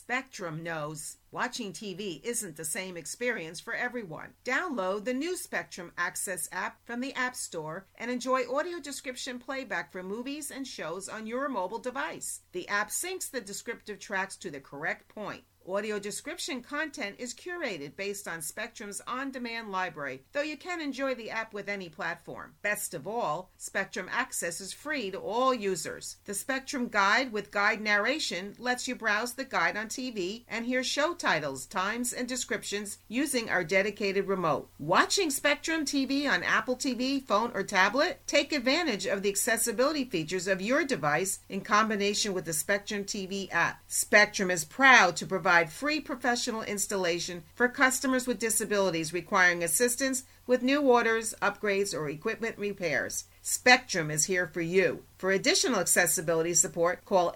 Spectrum knows watching TV isn't the same experience for everyone. Download the new Spectrum Access app from the App Store and enjoy audio description playback for movies and shows on your mobile device. The app syncs the descriptive tracks to the correct point. Audio description content is curated based on Spectrum's on-demand library, though you can enjoy the app with any platform. Best of all, Spectrum Access is free to all users. The Spectrum Guide with guide narration lets you browse the guide on TV and hear show titles, times, and descriptions using our dedicated remote. Watching Spectrum TV on Apple TV, phone, or tablet? Take advantage of the accessibility features of your device in combination with the Spectrum TV app. Spectrum is proud to provide free professional installation for customers with disabilities requiring assistance with new orders, upgrades, or equipment repairs. Spectrum is here for you. For additional accessibility support, call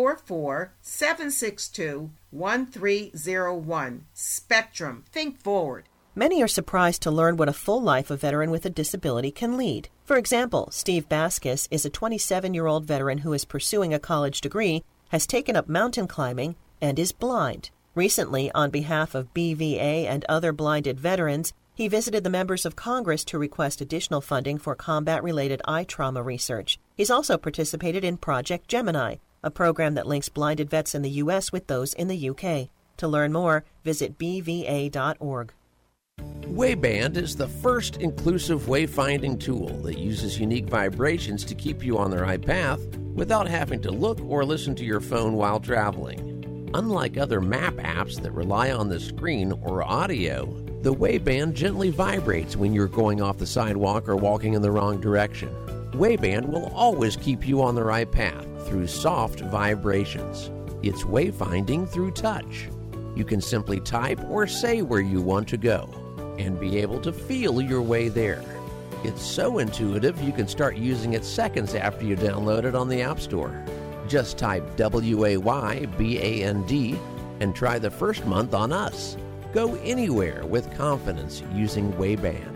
844-762-1301. Spectrum. Think forward. Many are surprised to learn what a full life a veteran with a disability can lead. For example, Steve Baskus is a 27-year-old veteran who is pursuing a college degree, has taken up mountain climbing, and is blind. Recently, on behalf of BVA and other blinded veterans, he visited the members of Congress to request additional funding for combat-related eye trauma research. He's also participated in Project Gemini, a program that links blinded vets in the U.S. with those in the U.K. To learn more, visit bva.org. Wayband is the first inclusive wayfinding tool that uses unique vibrations to keep you on the right path without having to look or listen to your phone while traveling. Unlike other map apps that rely on the screen or audio, the Wayband gently vibrates when you're going off the sidewalk or walking in the wrong direction. Wayband will always keep you on the right path through soft vibrations. It's wayfinding through touch. You can simply type or say where you want to go and be able to feel your way there. It's so intuitive you can start using it seconds after you download it on the App Store. Just type WAYBAND and try the first month on us. Go anywhere with confidence using Wayband.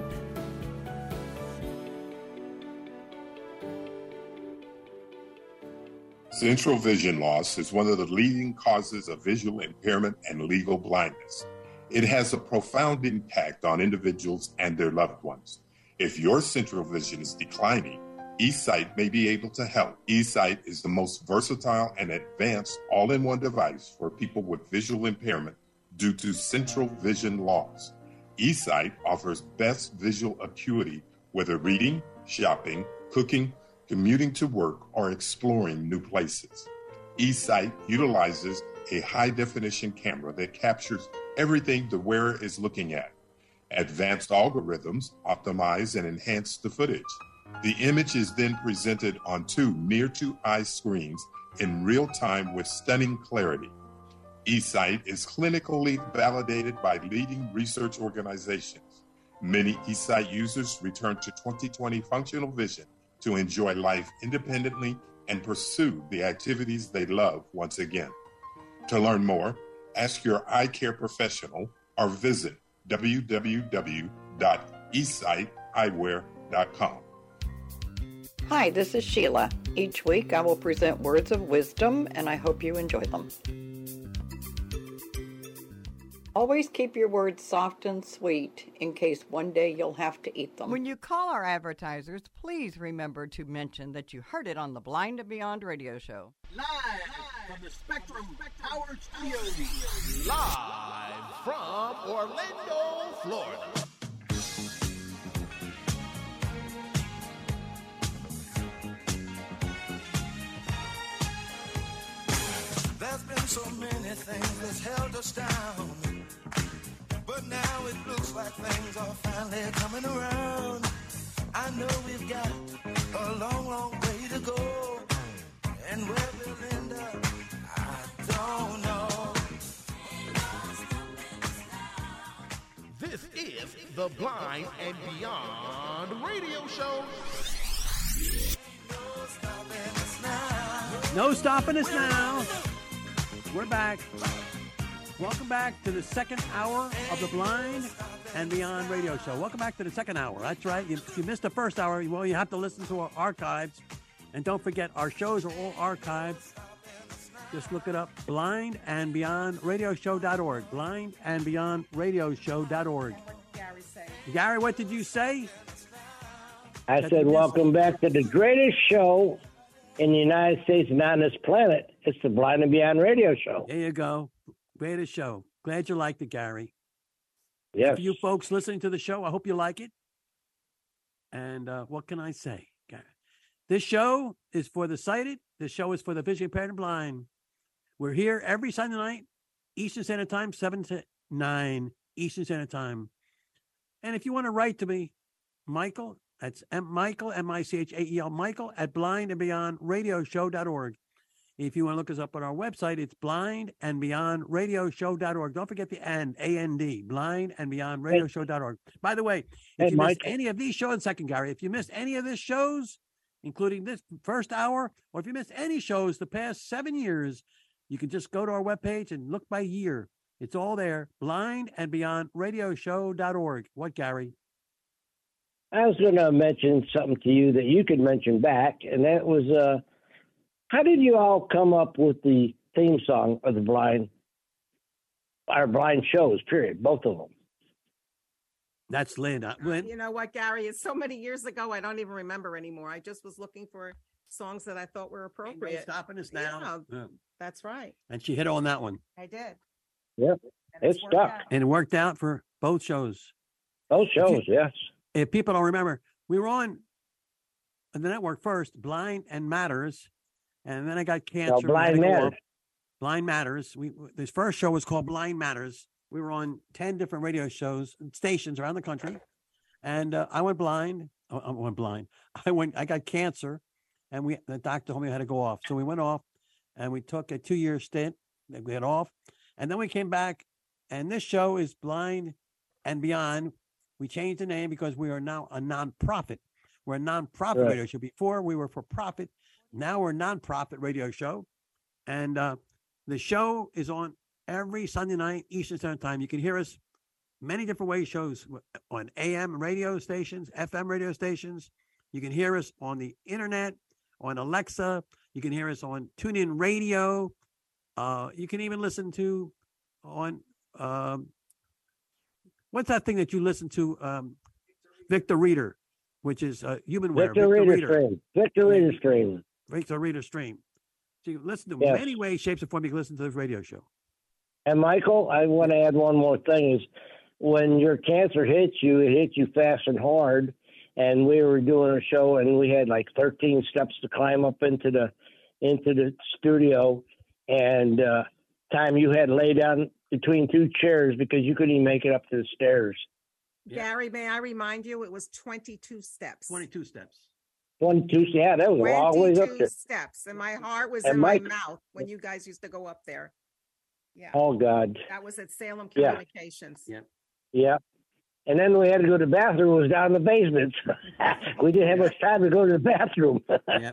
Central vision loss is one of the leading causes of visual impairment and legal blindness. It has a profound impact on individuals and their loved ones. If your central vision is declining, eSight may be able to help. eSight is the most versatile and advanced all-in-one device for people with visual impairment due to central vision loss. eSight offers best visual acuity, whether reading, shopping, cooking, commuting to work, or exploring new places. eSight utilizes a high-definition camera that captures everything the wearer is looking at. Advanced algorithms optimize and enhance the footage. The image is then presented on two near-to-eye screens in real time with stunning clarity. eSight is clinically validated by leading research organizations. Many eSight users return to 20/20 functional vision to enjoy life independently and pursue the activities they love once again. To learn more, ask your eye care professional or visit www.esighteyewear.com. Hi, this is Sheila. Each week I will present words of wisdom, and I hope you enjoy them. Always keep your words soft and sweet in case one day you'll have to eat them. When you call our advertisers, please remember to mention that you heard it on the Blind and Beyond radio show. Live from the Spectrum Power Studios. Live from Orlando, Florida. There's been so many things that's held us down, but now it looks like things are finally coming around. I know we've got a long, long way to go, and where we'll end up, I don't know. This is the Blind and Beyond radio show. No stopping us now. We're back. Welcome back to the second hour of the Blind and Beyond radio show. Welcome back to the second hour. That's right. If you missed the first hour, well, you have to listen to our archives. And don't forget, our shows are all archived Just look it up, blindandbeyondradioshow.org, blindandbeyondradioshow.org. Gary say? Gary, what did you say? I said, welcome back to the greatest show in the United States and on this planet. It's the Blind and Beyond Radio Show. There you go. Greatest show. Glad you liked it, Gary. Yes. For you folks listening to the show, I hope you like it. And what can I say, Gary? This show is for the sighted. This show is for the visually impaired and blind. We're here every Sunday night, Eastern Standard Time, 7 to 9 Eastern Standard Time. And if you want to write to me, Michael, that's Michael, M-I-C-H-A-E-L, Michael at blindandbeyondradioshow.org. If you want to look us up on our website, it's blindandbeyondradioshow.org. Don't forget the and, A-N-D, blindandbeyondradioshow.org. By the way, if you missed any of these shows, second, Gary, if you missed any of these shows, including this first hour, or if you missed any shows the past 7 years, you can just go to our webpage and look by year. It's all there, blindandbeyondradioshow.org. What, Gary? I was going to mention something to you that you could mention back, and that was, how did you all come up with the theme song of the blind, our blind shows, period, both of them? That's Lynn. Lynn? You know what, Gary? It's so many years ago, I don't even remember anymore. I just was looking for songs that I thought were appropriate. Stopping us now. Yeah, that's right. And she hit on that one. I did. Yep. It stuck. And it worked out for both shows. Both shows, yes. If people don't remember, we were on the network first, Blind and Matters, and then I got cancer. Blind Matters. Blind Matters. This first show was called Blind Matters. We were on 10 different radio shows, stations around the country, and I went blind. I went blind. I got cancer, and the doctor told me I had to go off. So we went off, and we took a 2-year stint. We got off, and then we came back, and this show is Blind and Beyond. We changed the name because we are now a nonprofit. We're a nonprofit radio show. Before we were for profit. Now we're a nonprofit radio show. And the show is on every Sunday night, Eastern Standard Time. You can hear us many different ways, shows on AM radio stations, FM radio stations. You can hear us on the internet, on Alexa. You can hear us on TuneIn Radio. You can even listen to on... what's that thing that you listen to? Victor Reader, which is HumanWare. Victor Reader Stream. Victor Reader Stream. Victor Reader Stream. So you can listen to many ways, shapes, and forms. You can listen to this radio show. And Michael, I want to add one more thing: is when your cancer hits you, it hits you fast and hard. And we were doing a show, and we had like 13 steps to climb up into the studio, and time you had to lay down between two chairs because you couldn't even make it up to the stairs. Gary, may I remind you, it was 22 steps. 22 steps. 22, yeah, that was a long ways up there. 22 steps, and my heart was in my mouth when you guys used to go up there. Yeah. Oh, God. That was at Salem Communications. Yeah. Yeah. And then we had to go to the bathroom. It was down in the basement. We didn't have much time to go to the bathroom.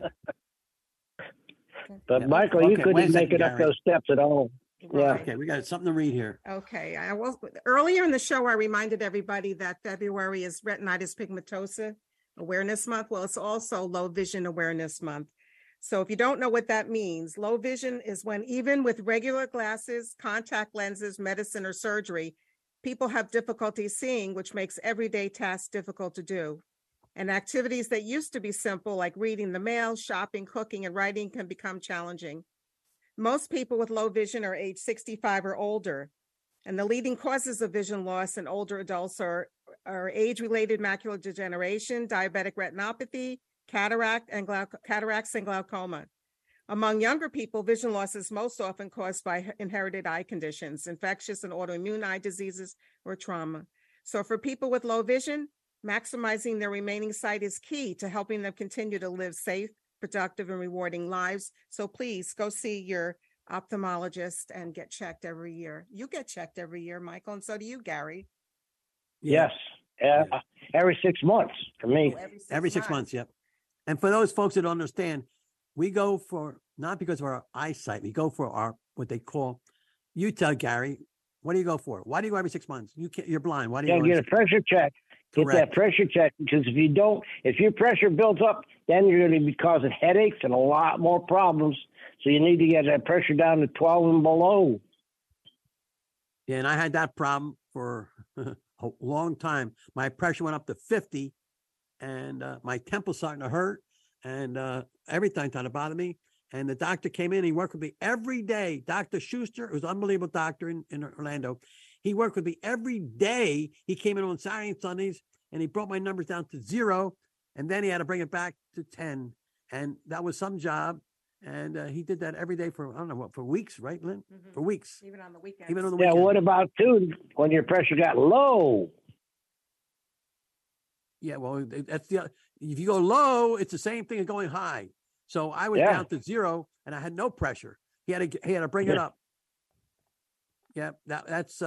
But, Michael, you couldn't make it up those steps at all. Right. Yeah. Okay, we got something to read here. Okay. Earlier in the show, I reminded everybody that February is Retinitis Pigmentosa Awareness Month. Well, it's also Low Vision Awareness Month. So if you don't know what that means, low vision is when even with regular glasses, contact lenses, medicine, or surgery, people have difficulty seeing, which makes everyday tasks difficult to do. And activities that used to be simple, like reading the mail, shopping, cooking, and writing, can become challenging. Most people with low vision are age 65 or older, and the leading causes of vision loss in older adults are age-related macular degeneration, diabetic retinopathy, cataracts and glaucoma. Among younger people, vision loss is most often caused by inherited eye conditions, infectious and autoimmune eye diseases, or trauma. So for people with low vision, maximizing their remaining sight is key to helping them continue to live safe, productive, and rewarding lives. So please go see your ophthalmologist and get checked every year. You get checked every year, Michael, and so do you, Gary. Yes. Every 6 months for me. Every 6 months, yep. And for those folks that don't understand, we go for, not because of our eyesight, we go for our, what they call, you tell Gary, what do you go for? Why do you go every 6 months? You're blind. Why do you go? Get a pressure check. Get that pressure check, because if your pressure builds up, then you're going to be causing headaches and a lot more problems. So you need to get that pressure down to 12 and below. Yeah, and I had that problem for a long time. My pressure went up to 50, and my temple's starting to hurt, and everything started to bother me. And the doctor came in. He worked with me every day. Dr. Schuster, who's an unbelievable doctor in Orlando. He worked with me every day. He came in on Saturday and Sundays, and he brought my numbers down to 0, and then he had to bring it back to 10. And that was some job. And he did that every day for, I don't know what, for weeks, right, Lynn? Mm-hmm. For weeks. Even on the weekends. Even on the weekends. Yeah, what about, too, when your pressure got low? Yeah, well, that's if you go low, it's the same thing as going high. So I was down to 0, and I had no pressure. He had to bring it up. Yeah, that's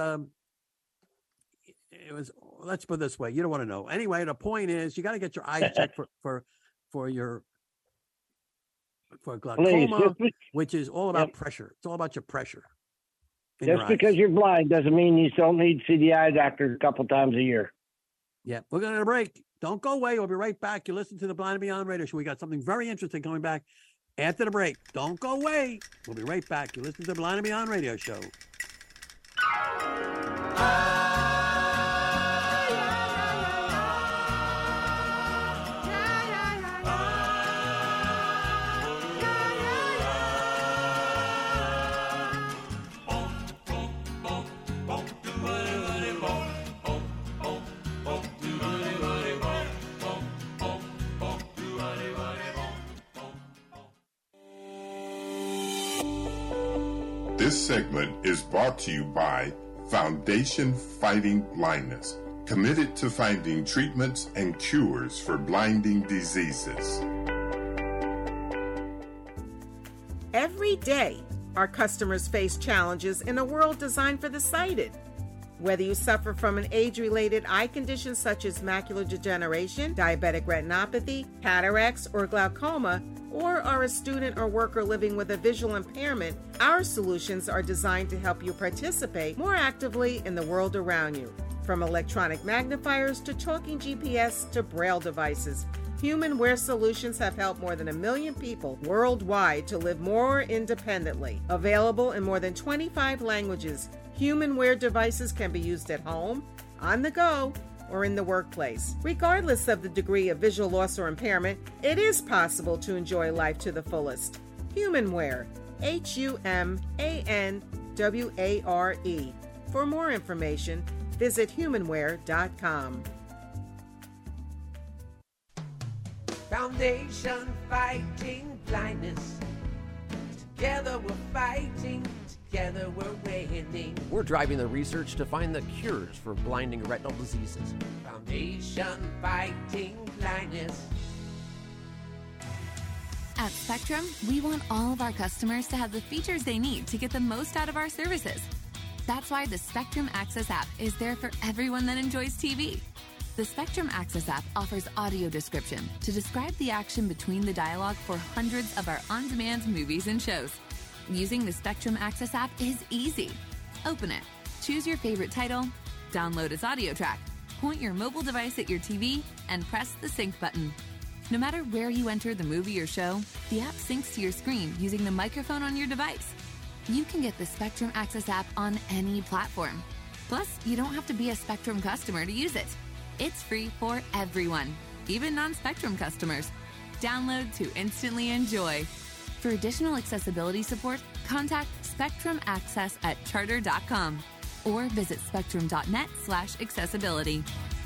it was. Let's put it this way: you don't want to know. Anyway, the point is, you got to get your eyes checked for glaucoma, which is all about pressure. It's all about your pressure. Just because you're blind doesn't mean you don't need to see the eye doctor a couple times a year. Yeah, we're going to break. Don't go away. We'll be right back. You listen to the Blind and Beyond Radio Show. We got something very interesting coming back after the break. Don't go away. We'll be right back. You listen to the Blind and Beyond Radio Show. This segment is brought to you by Foundation Fighting Blindness, committed to finding treatments and cures for blinding diseases. Every day, our customers face challenges in a world designed for the sighted. Whether you suffer from an age-related eye condition such as macular degeneration, diabetic retinopathy, cataracts, or glaucoma, or are a student or worker living with a visual impairment, our solutions are designed to help you participate more actively in the world around you. From electronic magnifiers to talking GPS to Braille devices, Human Wear Solutions have helped more than 1 million people worldwide to live more independently. Available in more than 25 languages, Human Wear devices can be used at home, on the go, or in the workplace. Regardless of the degree of visual loss or impairment, it is possible to enjoy life to the fullest. Human Wear, HUMANWARE. For more information, visit humanwear.com. Foundation Fighting Blindness. Together we're fighting. Together we're winning. We're driving the research to find the cures for blinding retinal diseases. Foundation Fighting Blindness. At Spectrum, we want all of our customers to have the features they need to get the most out of our services. That's why the Spectrum Access app is there for everyone that enjoys TV. The Spectrum Access app offers audio description to describe the action between the dialogue for hundreds of our on-demand movies and shows. Using the Spectrum Access app is easy. Open it, choose your favorite title, download its audio track, point your mobile device at your TV, and press the sync button. No matter where you enter the movie or show, the app syncs to your screen using the microphone on your device. You can get the Spectrum Access app on any platform. Plus, you don't have to be a Spectrum customer to use it. It's free for everyone, even non-Spectrum customers. Download to instantly enjoy. For additional accessibility support, contact Spectrum Access at charter.com or visit spectrum.net/accessibility.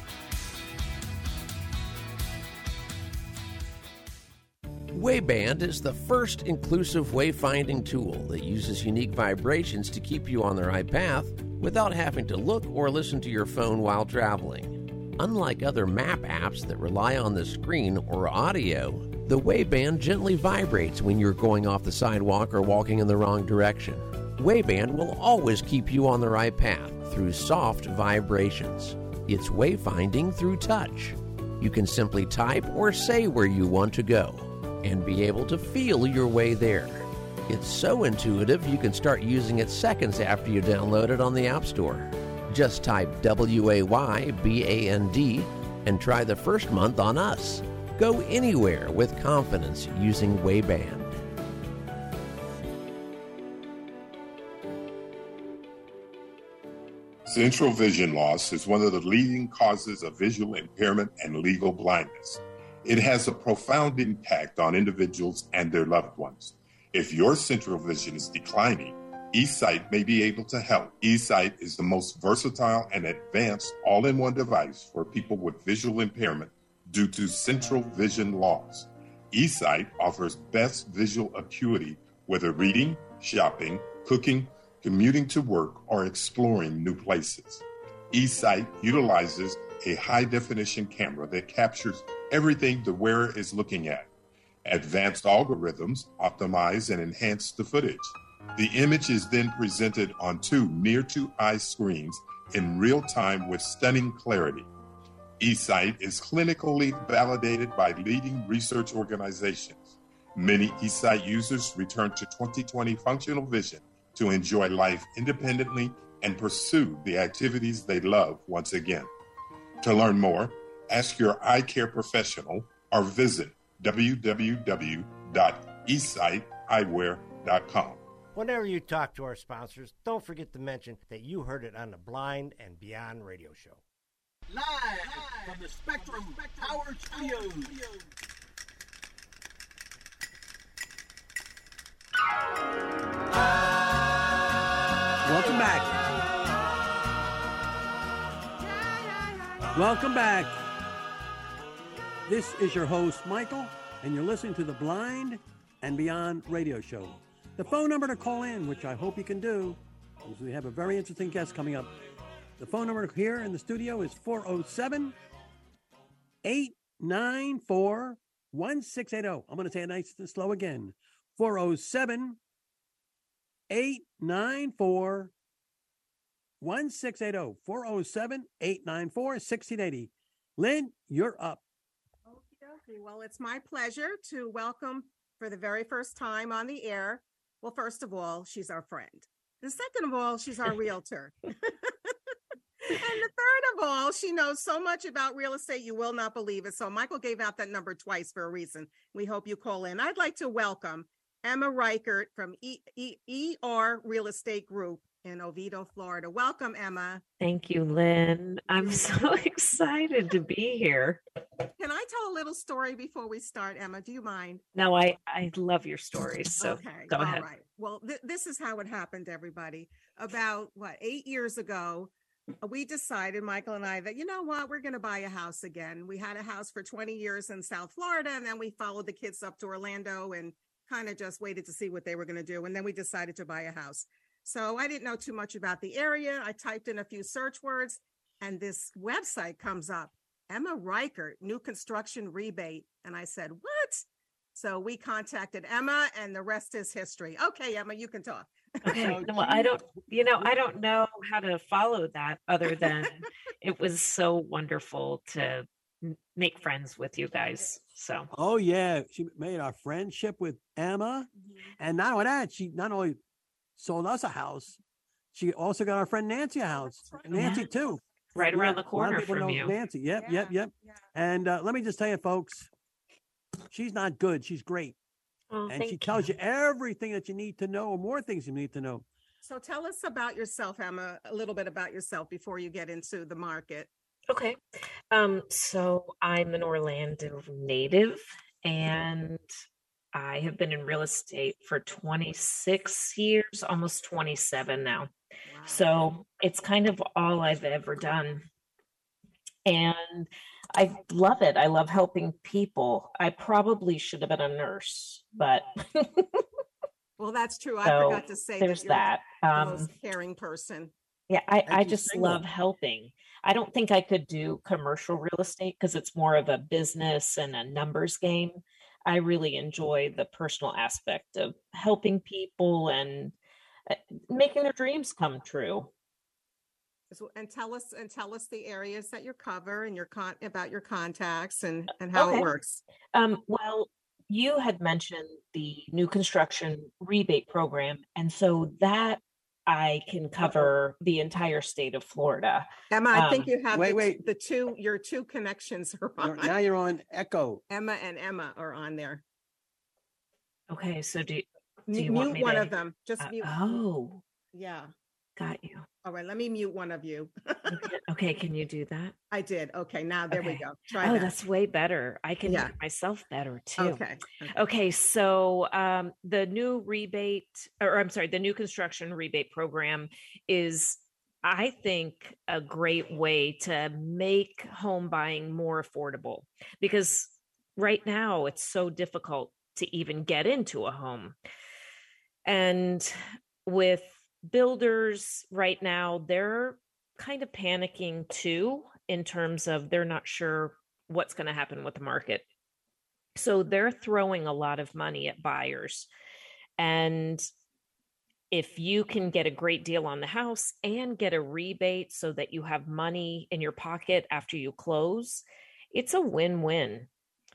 Wayband is the first inclusive wayfinding tool that uses unique vibrations to keep you on the right path without having to look or listen to your phone while traveling. Unlike other map apps that rely on the screen or audio, the Wayband gently vibrates when you're going off the sidewalk or walking in the wrong direction. Wayband will always keep you on the right path through soft vibrations. It's wayfinding through touch. You can simply type or say where you want to go and be able to feel your way there. It's so intuitive you can start using it seconds after you download it on the App Store. Just type WAYBAND and try the first month on us. Go anywhere with confidence using Wayband. Central vision loss is one of the leading causes of visual impairment and legal blindness. It has a profound impact on individuals and their loved ones. If your central vision is declining, eSight may be able to help. eSight is the most versatile and advanced all-in-one device for people with visual impairment due to central vision loss. eSight offers best visual acuity, whether reading, shopping, cooking, commuting to work, or exploring new places. eSight utilizes a high-definition camera that captures everything the wearer is looking at. Advanced algorithms optimize and enhance the footage. The image is then presented on two near-to-eye screens in real time with stunning clarity. eSight is clinically validated by leading research organizations. Many eSight users return to 20/20 functional vision to enjoy life independently and pursue the activities they love once again. To learn more, ask your eye care professional or visit www.esighteyewear.com. Whenever you talk to our sponsors, don't forget to mention that you heard it on the Blind and Beyond radio show. Live from the Spectrum Power Studios. Welcome back. Welcome back. This is your host, Michael, and you're listening to the Blind and Beyond radio show. The phone number to call in, which I hope you can do, because we have a very interesting guest coming up. The phone number here in the studio is 407-894-1680. I'm going to say it nice and slow again. 407-894-1680. 407-894-1680. Lynn, you're up. Okay. Well, it's my pleasure to welcome for the very first time on the air. Well, first of all, she's our friend. And second of all, she's our realtor. And the third of all, she knows so much about real estate, you will not believe it. So Michael gave out that number twice for a reason. We hope you call in. I'd like to welcome Emma Reichert from ER Real Estate Group in Oviedo, Florida. Welcome, Emma. Thank you, Lynn. I'm so excited to be here. Can I tell a little story before we start, Emma? Do you mind? No, I love your stories. So okay, go ahead. All right. Well, this is how it happened, everybody. About 8 years ago, we decided, Michael and I, that, you know what, we're going to buy a house again. We had a house for 20 years in South Florida, and then we followed the kids up to Orlando and kind of just waited to see what they were going to do. And then we decided to buy a house. So I didn't know too much about the area. I typed in a few search words, and this website comes up, Emma Reichert, new construction rebate. And I said, what? So we contacted Emma, and the rest is history. Okay, Emma, you can talk. Okay. Well, I don't know how to follow that other than it was so wonderful to make friends with you guys. So. Oh yeah, she made our friendship with Emma, and not only that, she not only sold us a house, she also got our friend Nancy a house. Nancy too, right around the corner from you. Nancy, yep. And let me just tell you, folks, she's not good. She's great. Oh, and she tells you everything that you need to know, or more things you need to know. So tell us about yourself, Emma, a little bit about yourself before you get into the market. Okay. So I'm an Orlando native, and I have been in real estate for 26 years, almost 27 now. Wow. So it's kind of all I've ever done. And I love it. I love helping people. I probably should have been a nurse, but well, that's true. I forgot to say there's that you're the most caring person. Yeah, I just love helping. I don't think I could do commercial real estate because it's more of a business and a numbers game. I really enjoy the personal aspect of helping people and making their dreams come true. And tell us the areas that you cover and about your contacts and how it works. Well, you had mentioned the new construction rebate program, and so that I can cover the entire state of Florida. Emma, I think you have wait. your two connections are on. Now you're on Echo. Emma and Emma are on there. Okay, so do you mute want me one to, of them? Just mute. Oh, yeah. Got you. All right, let me mute one of you. Okay, can you do that? I did. Okay, now there we go. Try that. that. That's way better. I can hear myself better too. Okay. So the new the new construction rebate program is, I think, a great way to make home buying more affordable, because right now it's so difficult to even get into a home. And with builders right now, they're kind of panicking too, in terms of they're not sure what's going to happen with the market. So they're throwing a lot of money at buyers. And if you can get a great deal on the house and get a rebate so that you have money in your pocket after you close, it's a win-win.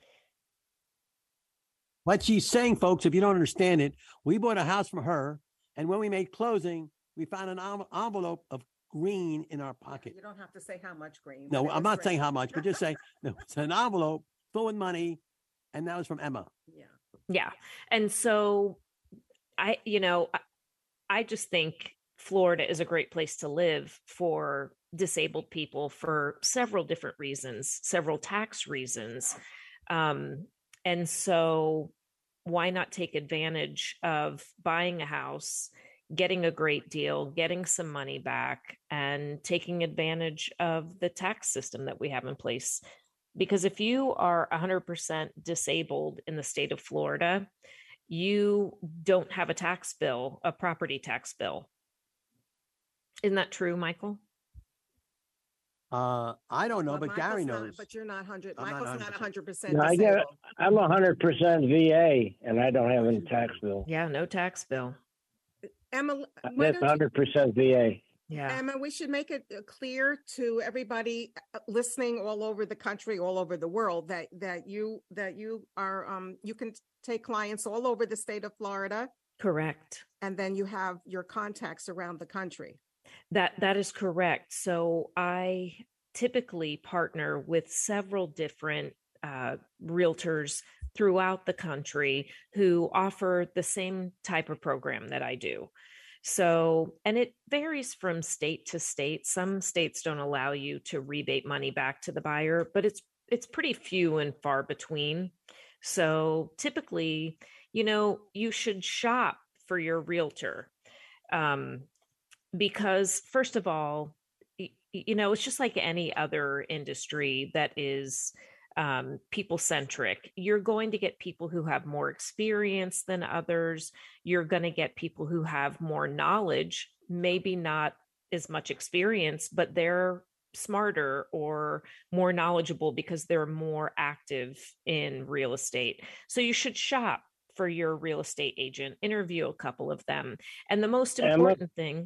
What she's saying, folks, if you don't understand it, we bought a house from her, and when we made closing, we found an envelope of green in our pocket. You don't have to say how much green. No, I'm not saying how much, but just say no, it's an envelope full of money, and that was from Emma. Yeah. And so I just think Florida is a great place to live for disabled people for several different reasons, several tax reasons. And so why not take advantage of buying a house, getting a great deal, getting some money back, and taking advantage of the tax system that we have in place? Because if you are 100% disabled in the state of Florida, you don't have a tax bill, a property tax bill. Isn't that true, Michael? I don't know, but Gary knows. But you're not 100. I'm Michael's not not 100% No, disabled. I'm 100% VA, and I don't have any tax bill. Yeah, no tax bill. Emma, That's 100% VA. Yeah. Emma, we should make it clear to everybody listening all over the country, all over the world, that you are you can take clients all over the state of Florida. Correct. And then you have your contacts around the country. That is correct. So I typically partner with several different realtors throughout the country who offer the same type of program that I do. So, and it varies from state to state. Some states don't allow you to rebate money back to the buyer, but it's pretty few and far between. So typically, you should shop for your realtor. Because first of all, it's just like any other industry that is people centric. You're going to get people who have more experience than others. You're going to get people who have more knowledge, maybe not as much experience, but they're smarter or more knowledgeable because they're more active in real estate. So you should shop for your real estate agent, interview a couple of them. And the most important thing,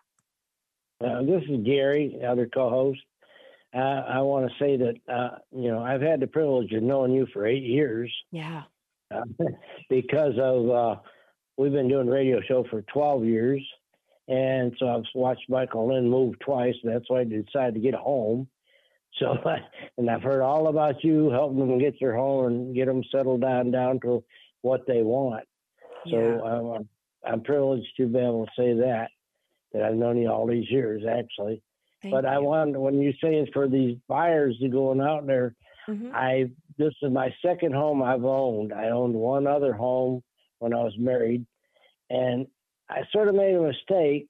this is Gary, the other co-host. I want to say that, I've had the privilege of knowing you for 8 years. Yeah. Because of, we've been doing a radio show for 12 years. And so I've watched Michael Lynn move twice. That's why I decided to get home. So, and I've heard all about you helping them get their home and get them settled down to what they want. So I'm privileged to be able to say that I've known you all these years, actually. But I wanted, when you say it's for these buyers to going out there, this is my second home I've owned. I owned one other home when I was married, and I sort of made a mistake.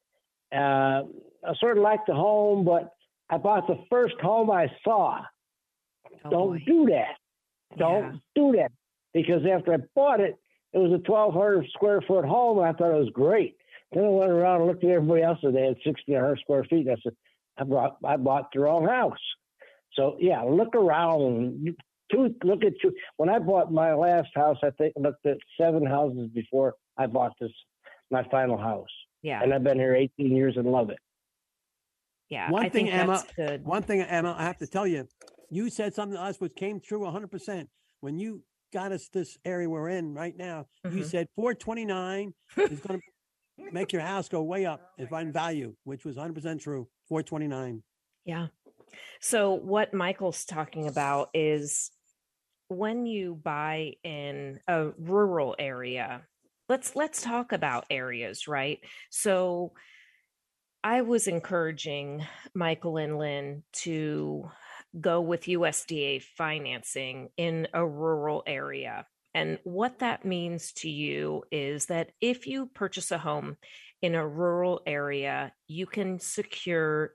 I sort of liked the home, but I bought the first home I saw. Don't do that. Don't do that. Because after I bought it, it was a 1,200 square foot home, and I thought it was great. Then I went around and looked at everybody else, and they had 1,600 square feet. I said, I bought the wrong house. So, look around. Look at you. When I bought my last house, I think I looked at 7 houses before I bought my final house. Yeah. And I've been here 18 years and love it. Yeah. One thing, Emma, I have to tell you, you said something to us which came true 100%. When you got us this area we're in right now, you said 429 is going to make your house go way up and find value, which was 100% true. 429. Yeah. So what Michael's talking about is when you buy in a rural area, let's talk about areas, right? So I was encouraging Michael and Lynn to go with USDA financing in a rural area. And what that means to you is that if you purchase a home in a rural area, you can secure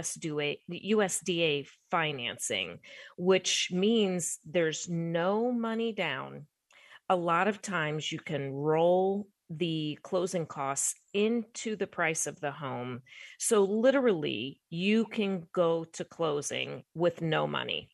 USDA financing, which means there's no money down. A lot of times you can roll the closing costs into the price of the home. So literally, you can go to closing with no money.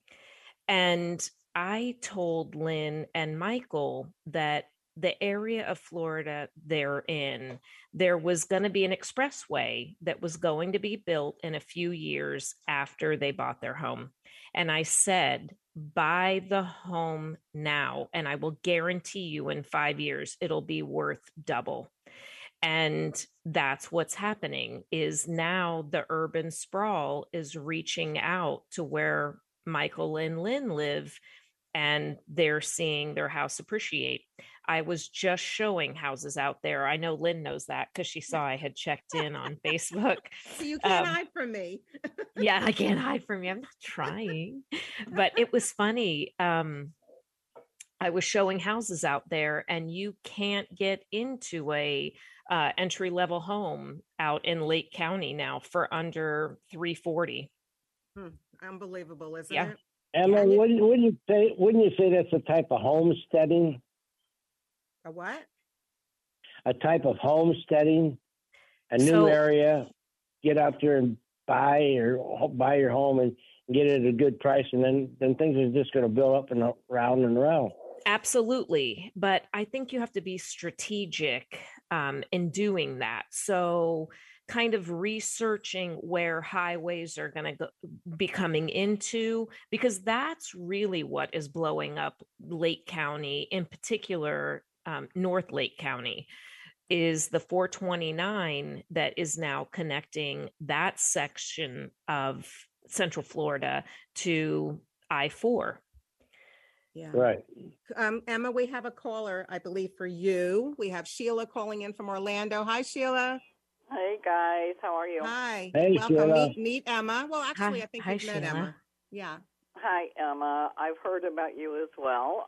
And I told Lynn and Michael that the area of Florida they're in, there was going to be an expressway that was going to be built in a few years after they bought their home. And I said, buy the home now, and I will guarantee you in 5 years, it'll be worth double. And that's what's happening is now the urban sprawl is reaching out to where Michael and Lynn live, and they're seeing their house appreciate. I was just showing houses out there. I know Lynn knows that because she saw I had checked in on Facebook. So you can't hide from me. Yeah, I can't hide from you. I'm not trying. But it was funny. I was showing houses out there, and you can't get into a entry-level home out in Lake County now for under $340. Unbelievable, isn't Yeah. it? Emma, wouldn't you say that's a type of homesteading? A what? A type of homesteading, a new area, get out there and buy your home and get it at a good price, and then things are just going to build up and around and around. Absolutely. But I think you have to be strategic in doing that. So kind of researching where highways are going to be coming into, because that's really what is blowing up Lake County, in particular, North Lake County, is the 429 that is now connecting that section of Central Florida to I-4. Yeah. Right. Emma, we have a caller, I believe, for you. We have Sheila calling in from Orlando. Hi, Sheila. Hey, guys. How are you? Hi. Hey, welcome. Sheila. Meet Emma. Well, actually, Hi. I think Hi, you've met Sheila. Emma. Yeah. Hi, Emma. I've heard about you as well.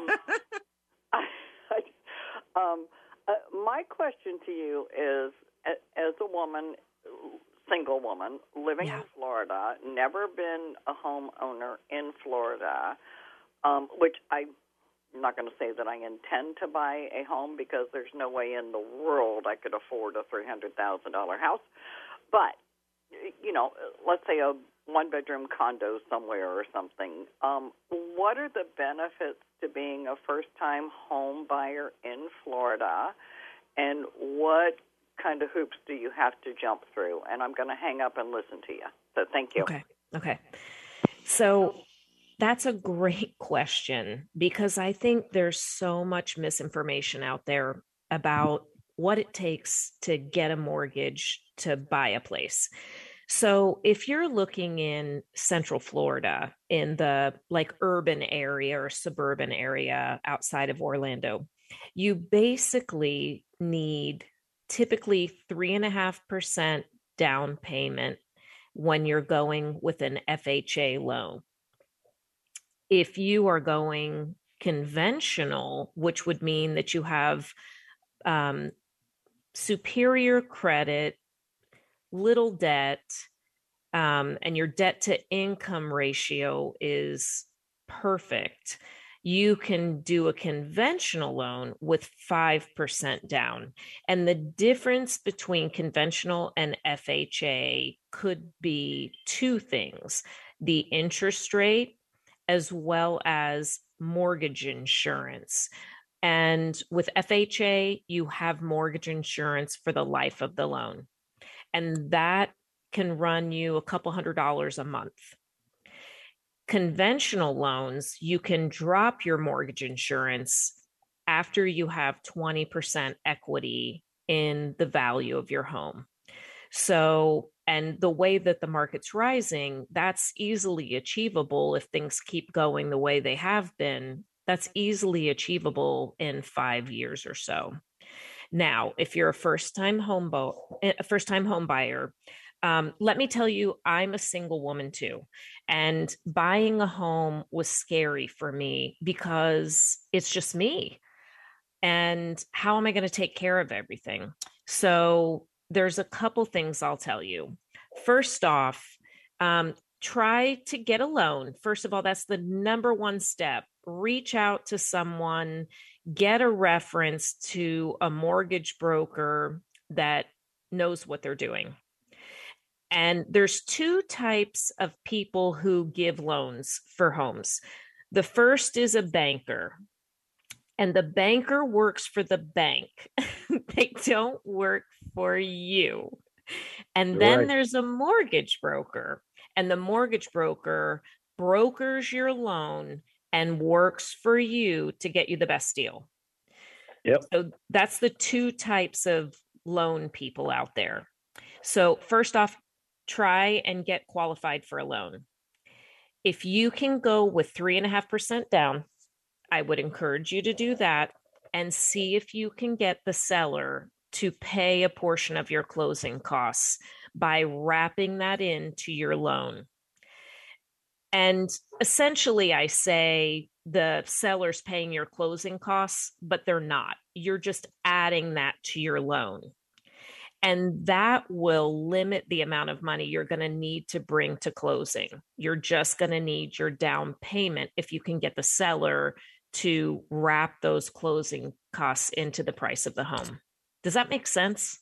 My question to you is, as a woman, single woman, living in Florida, never been a homeowner in Florida, which I'm not going to say that I intend to buy a home because there's no way in the world I could afford a $300,000 house. But, let's say a one-bedroom condo somewhere or something. What are the benefits to being a first-time home buyer in Florida, and what kind of hoops do you have to jump through? And I'm going to hang up and listen to you. So thank you. Okay. So that's a great question, because I think there's so much misinformation out there about what it takes to get a mortgage to buy a place. So if you're looking in Central Florida, in the urban area or suburban area outside of Orlando, you basically need typically 3.5% down payment when you're going with an FHA loan. If you are going conventional, which would mean that you have superior credit, little debt, and your debt to income ratio is perfect, you can do a conventional loan with 5% down. And the difference between conventional and FHA could be two things: the interest rate as well as mortgage insurance. And with FHA, you have mortgage insurance for the life of the loan. And that can run you a couple $100 a month. Conventional loans, you can drop your mortgage insurance after you have 20% equity in the value of your home. So, and the way that the market's rising, that's easily achievable if things keep going the way they have been. That's easily achievable in 5 years or so. Now, if you're a first-time home buyer, let me tell you, I'm a single woman too. And buying a home was scary for me because it's just me. And how am I going to take care of everything? So there's a couple things I'll tell you. First off, try to get a loan. First of all, that's the number one step. Reach out to someone, get a reference to a mortgage broker that knows what they're doing. And there's two types of people who give loans for homes. The first is a banker, and the banker works for the bank. They don't work for you. And then there's a mortgage broker, and the mortgage broker brokers your loan and works for you to get you the best deal. Yep. So that's the two types of loan people out there. So first off, try and get qualified for a loan. If you can go with 3.5% down, I would encourage you to do that and see if you can get the seller to pay a portion of your closing costs by wrapping that into your loan. And essentially, I say the seller's paying your closing costs, but they're not. You're just adding that to your loan. And that will limit the amount of money you're going to need to bring to closing. You're just going to need your down payment if you can get the seller to wrap those closing costs into the price of the home. Does that make sense?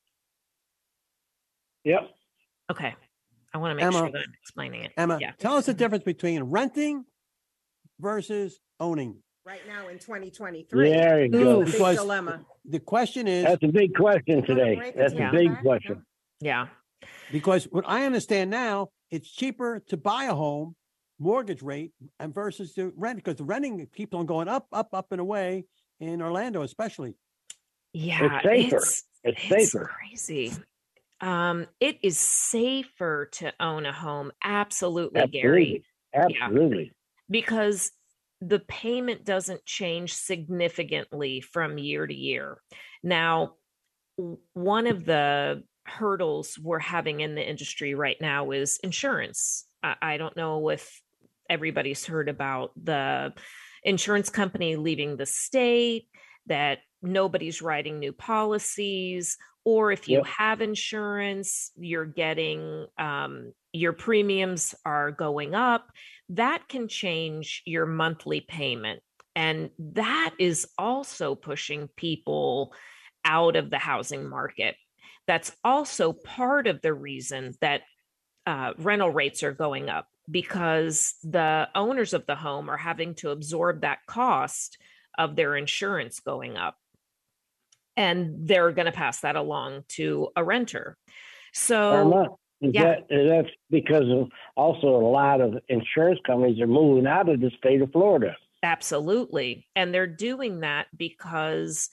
Yep. Okay. I want to make sure that I'm explaining it. Emma, tell us the difference between renting versus owning. Right now in 2023. There you go. Big dilemma. The question is... That's a big question today. That's a big question. Yeah. Because what I understand now, it's cheaper to buy a home, mortgage rate, and versus to rent, because the renting keeps on going up, and away in Orlando, especially. Yeah. It's safer. It's crazy. It is safer to own a home. Absolutely. Gary. Absolutely. Yeah. Because the payment doesn't change significantly from year to year. Now, one of the hurdles we're having in the industry right now is insurance. I don't know if everybody's heard about the insurance company leaving the state, that nobody's writing new policies, or if you have insurance, you're getting your premiums are going up. That can change your monthly payment. And that is also pushing people out of the housing market. That's also part of the reason that rental rates are going up, because the owners of the home are having to absorb that cost of their insurance going up. And they're going to pass that along to a renter. So that's because of also a lot of insurance companies are moving out of the state of Florida. Absolutely. And they're doing that because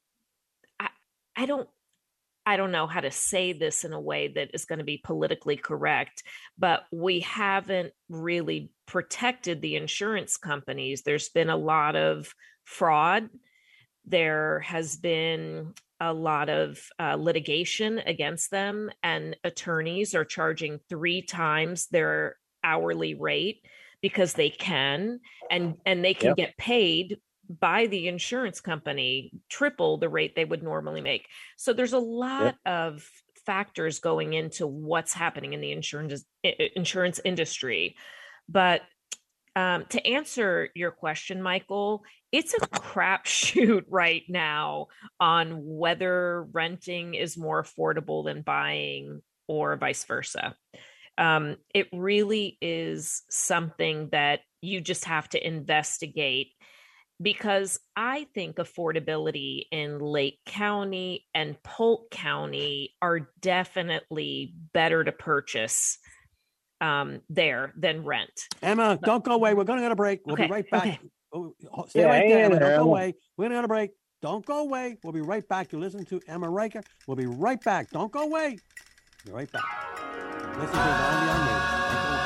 I don't know how to say this in a way that is going to be politically correct, but we haven't really protected the insurance companies. There's been a lot of fraud. There has been a lot of litigation against them, and attorneys are charging 3 times their hourly rate because they can, and they can get paid by the insurance company triple the rate they would normally make. So there's a lot of factors going into what's happening in the insurance industry. But to answer your question, Michael, it's a crapshoot right now on whether renting is more affordable than buying or vice versa. It really is something that you just have to investigate, because I think affordability in Lake County and Polk County are definitely better to purchase there than rent. Emma, don't go away. We're going to go to break. We'll be right back. Okay. Stay right there. Emma. Don't go away. We're going to go to break. Don't go away. We'll be right back. You're listening to Emma Riker. We'll be right back. Don't go away. Be right back. Listen to Beyond Beyond Radio.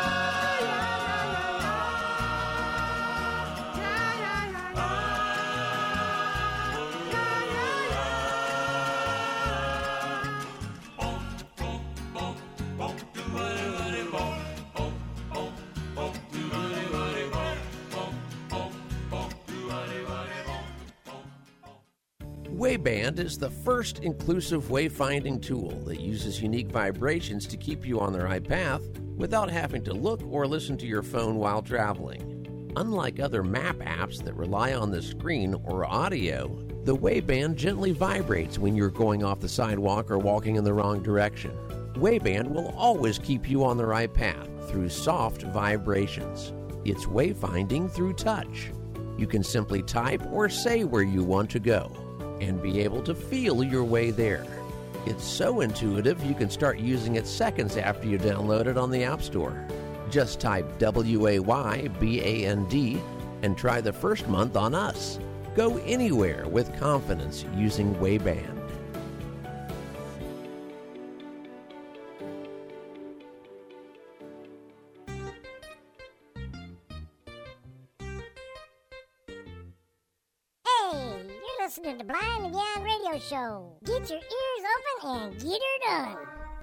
Wayband is the first inclusive wayfinding tool that uses unique vibrations to keep you on the right path without having to look or listen to your phone while traveling. Unlike other map apps that rely on the screen or audio, the Wayband gently vibrates when you're going off the sidewalk or walking in the wrong direction. Wayband will always keep you on the right path through soft vibrations. It's wayfinding through touch. You can simply type or say where you want to go and be able to feel your way there. It's so intuitive you can start using it seconds after you download it on the App Store. Just type WAYBAND and try the first month on us. Go anywhere with confidence using Wayband. Listening to Blind and Beyond Radio Show. Get your ears open and get her done.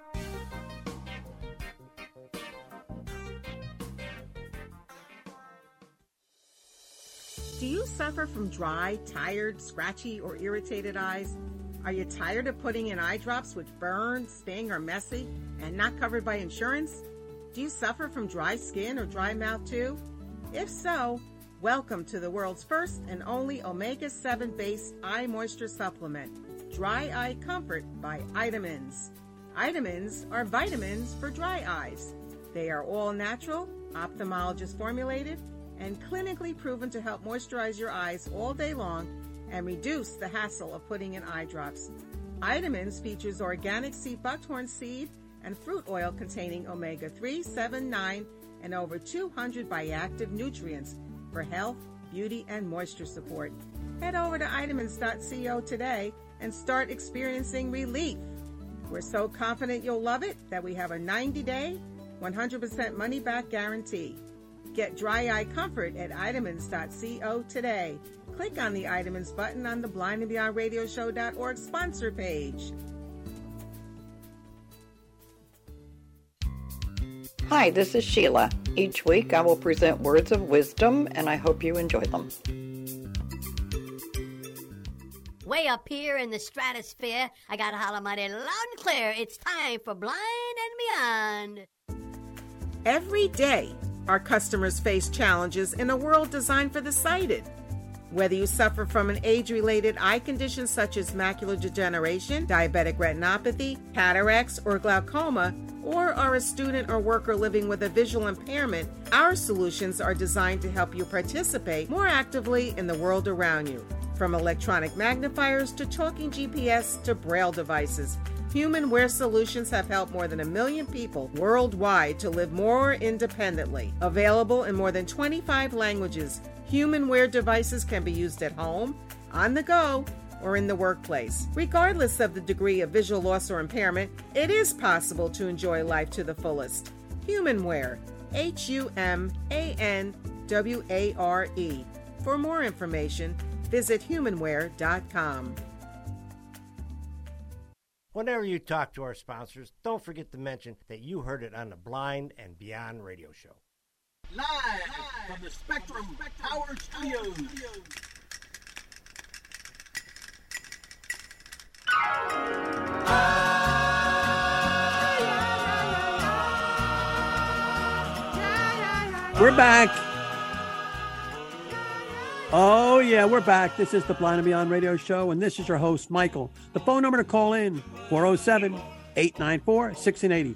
Do you suffer from dry, tired, scratchy, or irritated eyes? Are you tired of putting in eye drops which burn, sting, or messy and not covered by insurance? Do you suffer from dry skin or dry mouth too? If so, welcome to the world's first and only omega-7 based eye moisture supplement, Dry Eye Comfort by Itamins. Itamins are vitamins for dry eyes. They are all natural, ophthalmologist formulated, and clinically proven to help moisturize your eyes all day long and reduce the hassle of putting in eye drops. Itamins features organic sea buckthorn seed and fruit oil containing omega-3, 7, 9, and over 200 bioactive nutrients for health, beauty, and moisture support. Head over to Itamins.co today and start experiencing relief. We're so confident you'll love it that we have a 90-day, 100% money-back guarantee. Get dry eye comfort at Itamins.co today. Click on the Itamins button on the blindandbeyondradioshow.org sponsor page. Hi, this is Sheila. Each week I will present words of wisdom, and I hope you enjoy them. Way up here in the stratosphere, I gotta holler mighty loud and clear. It's time for Blind and Beyond. Every day, our customers face challenges in a world designed for the sighted. Whether you suffer from an age-related eye condition such as macular degeneration, diabetic retinopathy, cataracts, or glaucoma, or are a student or worker living with a visual impairment, our solutions are designed to help you participate more actively in the world around you. From electronic magnifiers to talking GPS to Braille devices, Human Wear Solutions have helped more than 1 million people worldwide to live more independently. Available in more than 25 languages, Human Wear devices can be used at home, on the go, or in the workplace. Regardless of the degree of visual loss or impairment, it is possible to enjoy life to the fullest. Human Wear, HUMANWARE. For more information, visit humanwear.com. Whenever you talk to our sponsors, don't forget to mention that you heard it on the Blind and Beyond Radio Show. Live from the Spectrum Power Studios. We're back. Oh, yeah, we're back. This is the Blind and Beyond Radio Show, and this is your host, Michael. The phone number to call in, 407-894-1680.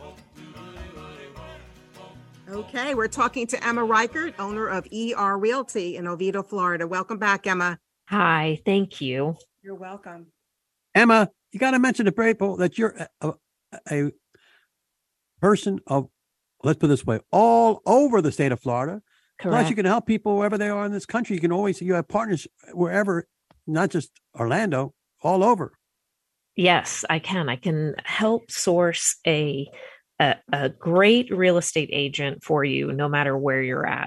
Okay, we're talking to Emma Reichert, owner of ER Realty in Oviedo, Florida. Welcome back, Emma. Hi, thank you. You're welcome. Emma, you got to mention to people that you're a person of, let's put it this way, all over the state of Florida. Correct. Plus, you can help people wherever they are in this country. You can always, you have partners wherever not just Orlando, all over. Yes, I can. I can help source a great real estate agent for you, no matter where you're at.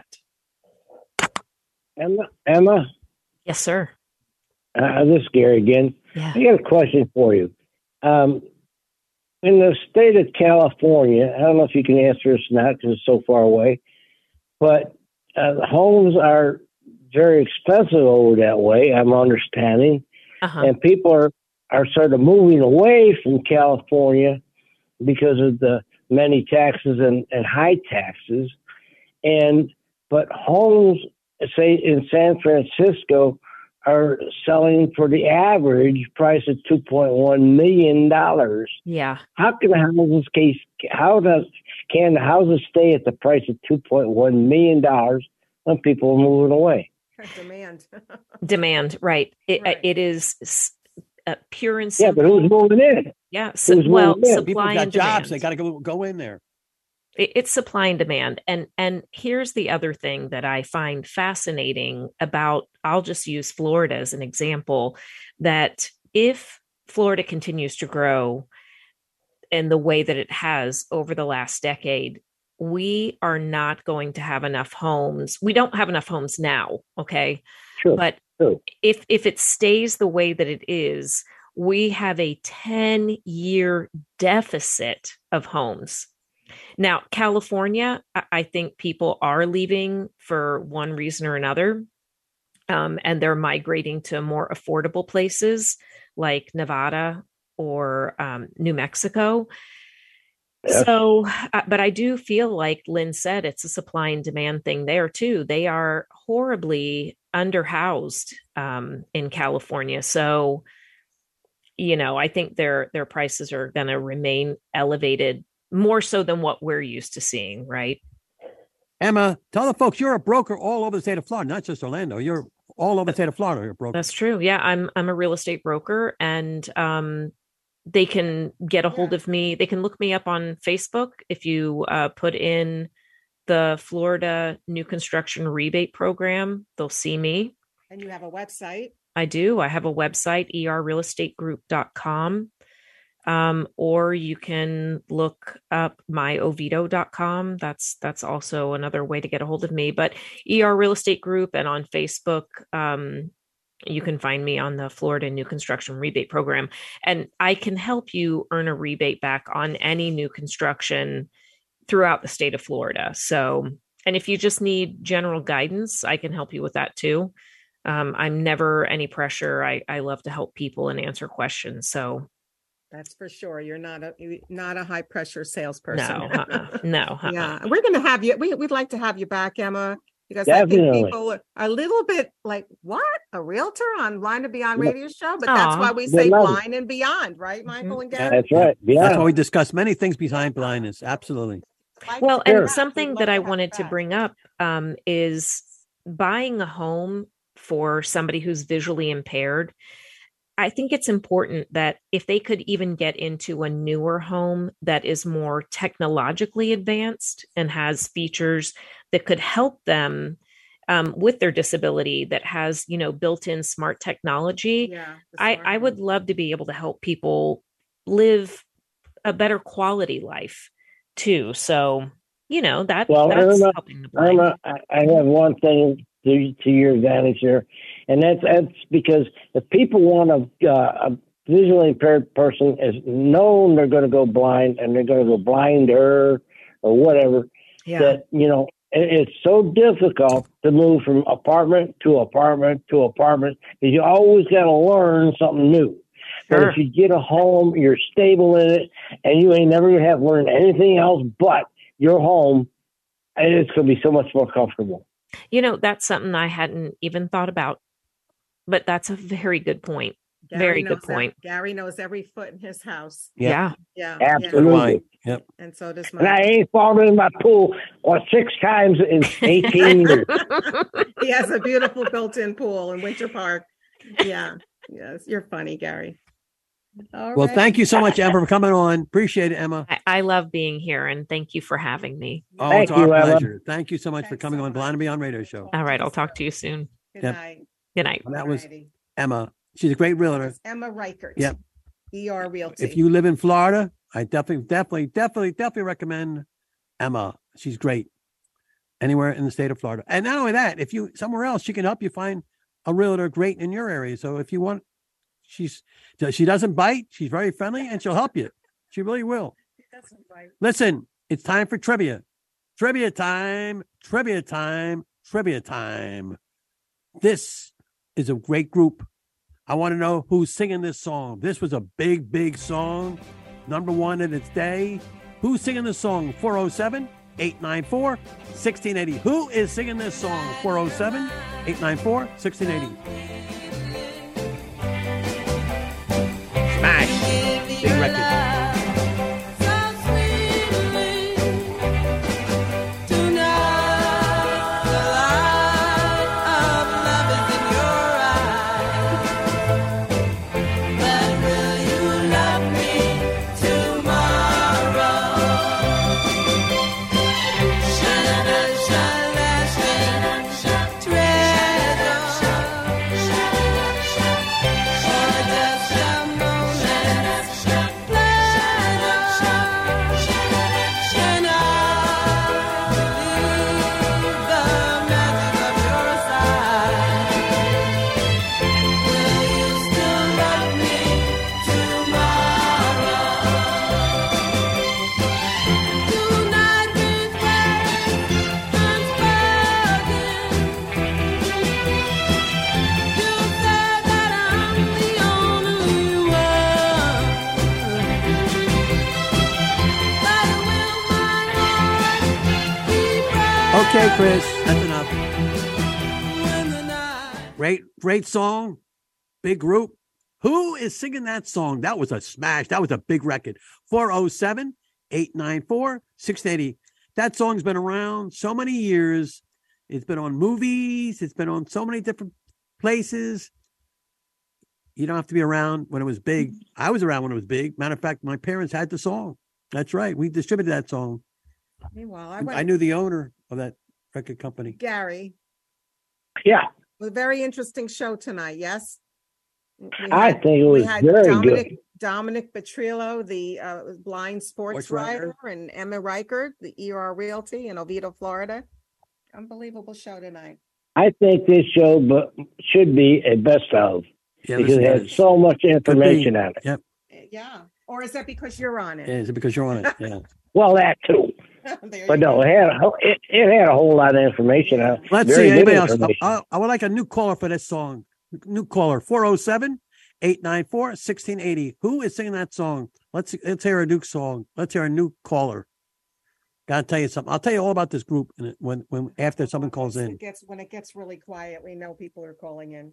Emma? Yes, sir. This is Gary again. Yeah. I got a question for you. In the state of California, I don't know if you can answer this or not because it's so far away, but homes are very expensive over that way, I'm understanding. And people are sort of moving away from California because of the many taxes and high taxes. But homes, say in San Francisco, are selling for the average price of $2.1 million. Yeah. How can the houses stay at the price of $2.1 million when people are moving away? Demand, right. It is pure and simple. Yeah, but who's moving in? Yeah, supply people got and jobs. demand. They got to go in there. It's supply and demand. And here's the other thing that I find fascinating about, I'll just use Florida as an example, that if Florida continues to grow in the way that it has over the last decade, we are not going to have enough homes. We don't have enough homes now, okay? Sure. But if it stays the way that it is, we have a 10-year deficit of homes. Now, California, I think people are leaving for one reason or another, and they're migrating to more affordable places like Nevada or New Mexico. Yes. So, but I do feel like Lynn said, it's a supply and demand thing there too. They are horribly underhoused in California. So, I think their prices are going to remain elevated more so than what we're used to seeing, right? Emma, tell the folks you're a broker all over the state of Florida, not just Orlando. You're all over the state of Florida. You're a broker. That's true. Yeah, I'm a real estate broker, and they can get a hold of me. They can look me up on Facebook if you put in the Florida New Construction Rebate Program. They'll see me. And you have a website? I do. I have a website, errealestategroup.com. Or you can look up myoviedo.com. That's also another way to get a hold of me. But ER Real Estate Group, and on Facebook, you can find me on the Florida New Construction Rebate Program. And I can help you earn a rebate back on any new construction throughout the state of Florida. So, and if you just need general guidance, I can help you with that too. I'm never any pressure. I love to help people and answer questions. So that's for sure. You're not a high pressure salesperson. No. Yeah, we're going to have you. We'd like to have you back, Emma, because Definitely. I think people are a little bit like, what, a realtor on Blind and Beyond radio show? But that's why we say Blind and Beyond, right, Michael and Gary? That's right. Yeah. That's why we discuss many things behind blindness. Absolutely. Well, and something that I wanted to bring up is buying a home for somebody who's visually impaired. I think it's important that if they could even get into a newer home that is more technologically advanced and has features that could help them with their disability, that has, built-in smart technology. I would love to be able to help people live a better quality life too. So, that's helping the blind. I have one thing to your advantage here, and that's because if people want a visually impaired person is known they're going to go blind and they're going to go blinder or whatever, that it's so difficult to move from apartment to apartment to apartment because you always got to learn something new. Sure. But if you get a home, you're stable in it, and you ain't never going to have to learn anything else but your home, and it's going to be so much more comfortable. That's something I hadn't even thought about, but that's a very good point. Very good point. Gary knows every foot in his house. Yeah. Absolutely. Yep. And so does and I ain't fallen in my pool 6 times in 18 years. He has a beautiful built-in pool in Winter Park. Yeah. Yes. You're funny, Gary. Well, thank you so much, Emma, for coming on. Appreciate it, Emma. I love being here, and thank you for having me. Oh, it's our pleasure. Thank you so much for coming on Blind and Beyond Radio Show. All right. I'll talk to you soon. Good night. Good night. And that was Emma. She's a great realtor. Emma Reichert. Yep. ER Realty. If you live in Florida, I definitely recommend Emma. She's great. Anywhere in the state of Florida. And not only that, if you somewhere else, she can help you find a realtor great in your area. So if you want, she doesn't bite. She's very friendly and she'll help you. She really will. She doesn't bite. Listen, it's time for trivia. Trivia time. Trivia time. Trivia time. This is a great group. I want to know who's singing this song. This was a big, big song. Number one in its day. Who's singing this song? 407-894-1680. Who is singing this song? 407-894-1680. Smash. Big record. Okay, Chris, that's enough. Great song, big group. Who is singing that song? That was a smash. That was a big record. 407-894-1680. That song's been around so many years. It's been on movies. It's been on so many different places. You don't have to be around when it was big. I was around when it was big. Matter of fact, my parents had the song. That's right. We distributed that song. Meanwhile, I knew the owner of that record company. Gary. Yeah. A very interesting show tonight, yes? I think it was very good. Dominic Petrillo, the blind sports writer, and Emma Reichert, the ER Realty in Oviedo, Florida. Unbelievable show tonight. I think this show should be a best of because it has so much information on it. Yep. Yeah. Or is that because you're on it? Yeah, is it because you're on it? Yeah. Well, that too. But no, it had a whole lot of information on it. Let's see. Anybody else? I would like a new caller for this song. New caller, 407-894-1680. Who is singing that song? Let's hear a new song. Let's hear a new caller. Gotta tell you something. I'll tell you all about this group when after someone calls in. When it gets really quiet, we know people are calling in.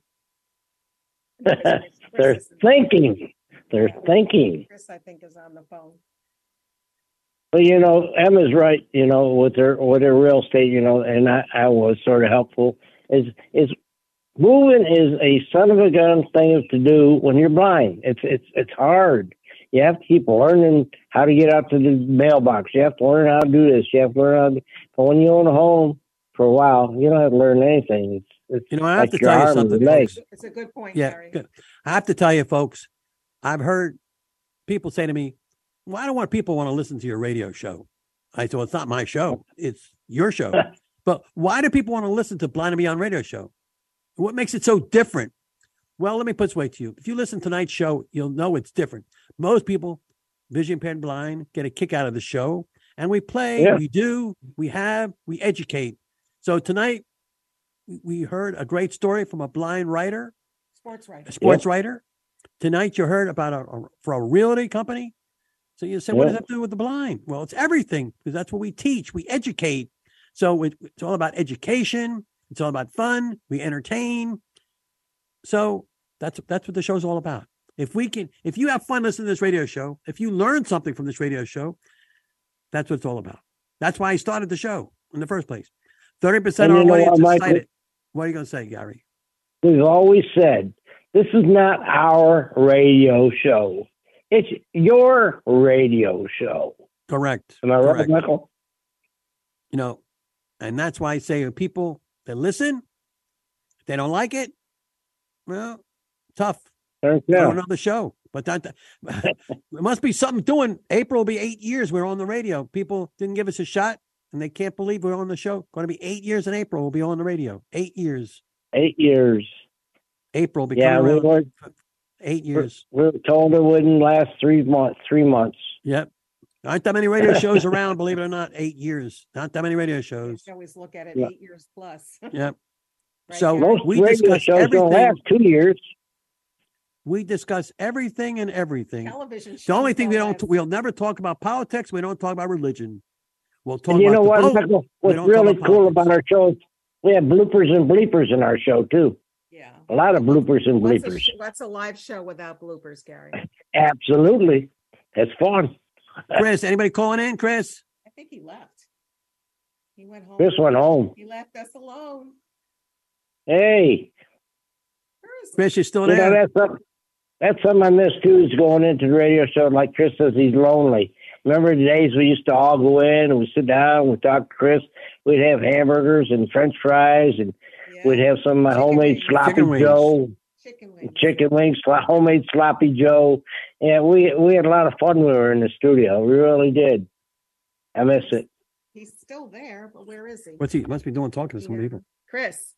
They're thinking. They're thinking. Chris, I think, is on the phone. Well, Emma's right, with her real estate, and I was sort of helpful. Is moving is a son of a gun thing to do when you're blind. It's hard. You have to keep learning how to get out to the mailbox. You have to learn how to do this. You have to learn how to. But when you own a home for a while, you don't have to learn anything. It's I have to tell you something. It's a good point, yeah, Gary. Good. I have to tell you, folks. I've heard people say to me, "Well, I don't want people want to listen to your radio show." I said, "Well, it's not my show; it's your show." But why do people want to listen to Blind and Beyond radio show? What makes it so different? Well, let me put this way to you. If you listen to tonight's show, you'll know it's different. Most people, vision impaired, blind, get a kick out of the show. And we play, we do, we educate. So tonight, we heard a great story from a blind writer. Sports writer. Tonight, you heard about for a realty company. So you say, what does that have to do with the blind? Well, it's everything, because that's what we teach. We educate. So it's all about education. It's all about fun. We entertain. So that's what the show's all about. If you have fun listening to this radio show, if you learn something from this radio show, that's what it's all about. That's why I started the show in the first place. 30% of our audience is sighted. What are you going to say, Gary? We've always said, this is not our radio show. It's your radio show. Correct. Am I right, Michael? And that's why I say people that listen, if they don't like it, well, Tough. Yeah. On another show. But that it must be something doing. April will be 8 years we're on the radio. People didn't give us a shot, and they can't believe we're on the show. Going to be 8 years in April. We'll be on the radio. 8 years. 8 years. April. Yeah, we were 8 years. We were told it wouldn't last 3 months. 3 months. Yep. Aren't that many radio shows around, believe it or not? 8 years. Not that many radio shows. I always look at it 8 years plus. Yep. Right, so most we radio discuss shows everything. don't last 2 years. We discuss everything and everything. Television The only shows thing don't we'll never talk about politics. We don't talk about religion. We'll talk And you about know the what? vote. Michael, We what's don't talk really cool politics. about our show, we have bloopers and bleepers in our show, too. Yeah. A lot of bloopers and What's bleepers. what's a live show without bloopers, Gary? Absolutely. It's fun. Chris, anybody calling in, Chris? I think he left. He went home. Chris went home. He left us alone. Hey. Chris, you still You know, there? that's something I miss, too, is going into the radio show like Chris says he's lonely. Remember the days we used to all go in and we'd sit down, we'd talk to Chris. We'd have hamburgers and French fries, and we'd have some of my homemade sloppy Joe. Chicken wings, homemade sloppy Joe. Yeah, we had a lot of fun when we were in the studio. We really did. I miss it. He's still there, but where is he? What's he? Must be doing talking to some people. Chris.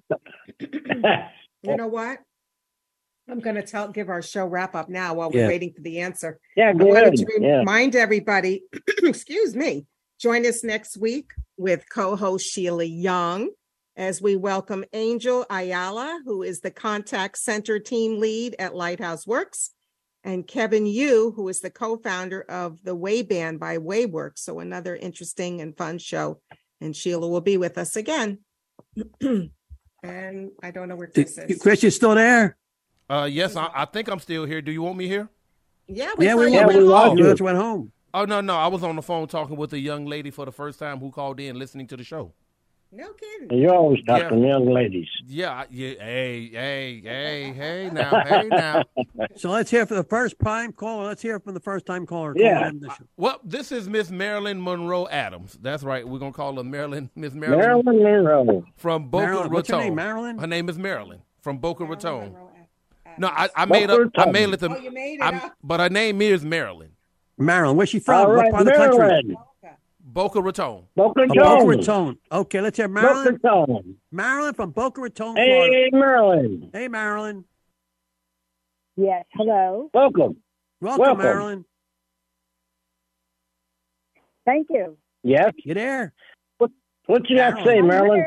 You know what? I'm going to give our show wrap up now while we're Yeah. waiting for the answer. Yeah, I go wanted ahead. to Yeah. remind everybody, excuse me, join us next week with co-host Sheila Young as we welcome Angel Ayala, who is the contact center team lead at Lighthouse Works, and Kevin Yu, who is the co-founder of the Way Band by Wayworks. So another interesting and fun show. And Sheila will be with us again. And I don't know where Chris is. Chris, you still there? Yes, I think I'm still here. Do you want me here? Yeah, we thought want you you. went home. You just went home. Oh, no. I was on the phone talking with a young lady for the first time who called in listening to the show. No kidding. You're always talking to young ladies. Yeah. Hey, now. So let's hear from the first time caller. Let's hear from the first time caller. Yeah. calling in the show. Well, this is Miss Marilyn Monroe Adams. That's right. We're going to call her Miss Marilyn. Marilyn Monroe. From Boca Marilyn, Raton. what's her name, Marilyn? Her name is Marilyn from Boca Raton. No, I made up. I made it. Oh, you made it up. But her name is Marilyn. Marilyn, where's she from? All What right, part of the country? Marilyn. Boca Raton. Boca Oh, Raton. Boca Raton. Okay, let's hear Marilyn. Boca Raton. Marilyn from Boca Raton, Hey, Florida. Marilyn. Hey, Marilyn. Yes, hello. Welcome. Welcome, Marilyn. Thank you. Yes. You there? What you got to say, I'm Marilyn?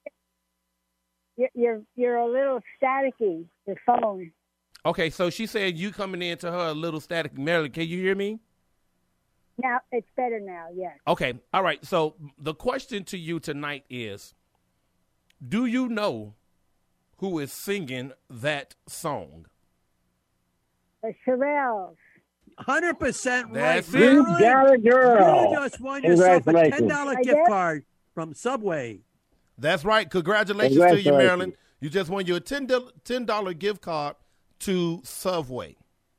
here. You're a little staticky, your phone. Okay, so she said you coming in to her a little static. Marilyn, can you hear me? Now, it's better now, yes. Okay, all right. So the question to you tonight is, do you know who is singing that song? The Shirelles. 100% right. That's it. You Marilyn. got it, girl. You just won yourself a Congratulations. $10 I gift did? card from Subway. That's right. Congratulations to you, Congratulations. Marilyn. You just won your $10 gift card to Subway.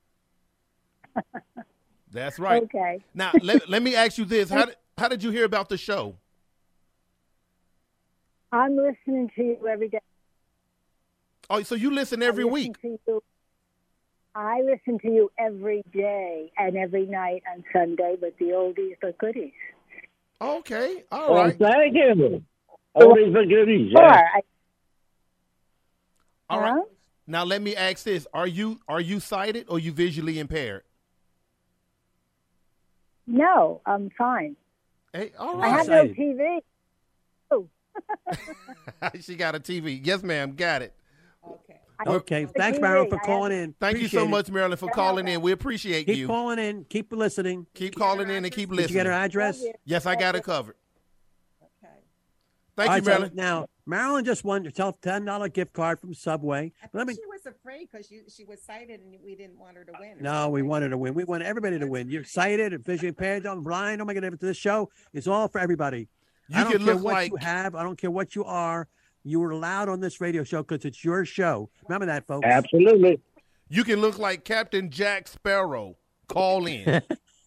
That's right. Okay. Now, let me ask you this. How did you hear about the show? I'm listening to you every day. Oh, so you listen every week? I listen to you every day and every night on Sunday with the oldies but goodies. Okay. All Well, right. thank you. Oldies but goodies. Sure. Yeah. All right. Now, let me ask this. Are you sighted or you visually impaired? No, I'm fine. Hey, all I right. have no TV. Oh. She got a TV. Yes, ma'am. Got it. Okay, thanks, Marilyn, for calling in. Thank you so Appreciate much, it. Marilyn, for calling in. We appreciate Keep you. calling in. Keep listening. Keep calling in and keep listening. Did you get her address? Yes, I got it covered. All Thank you, right, so Marilyn. now, Marilyn just won yourself a $10 gift card from Subway. Let me. She was afraid because she was sighted and we didn't want her to win. No, we wanted to win. We want everybody to win. You're sighted, visually impaired, blind. Oh my God, this show is all for everybody. I don't can care look what like- you have. I don't care what you are. You were allowed on this radio show because it's your show. Remember that, folks. Absolutely. You can look like Captain Jack Sparrow. Call in.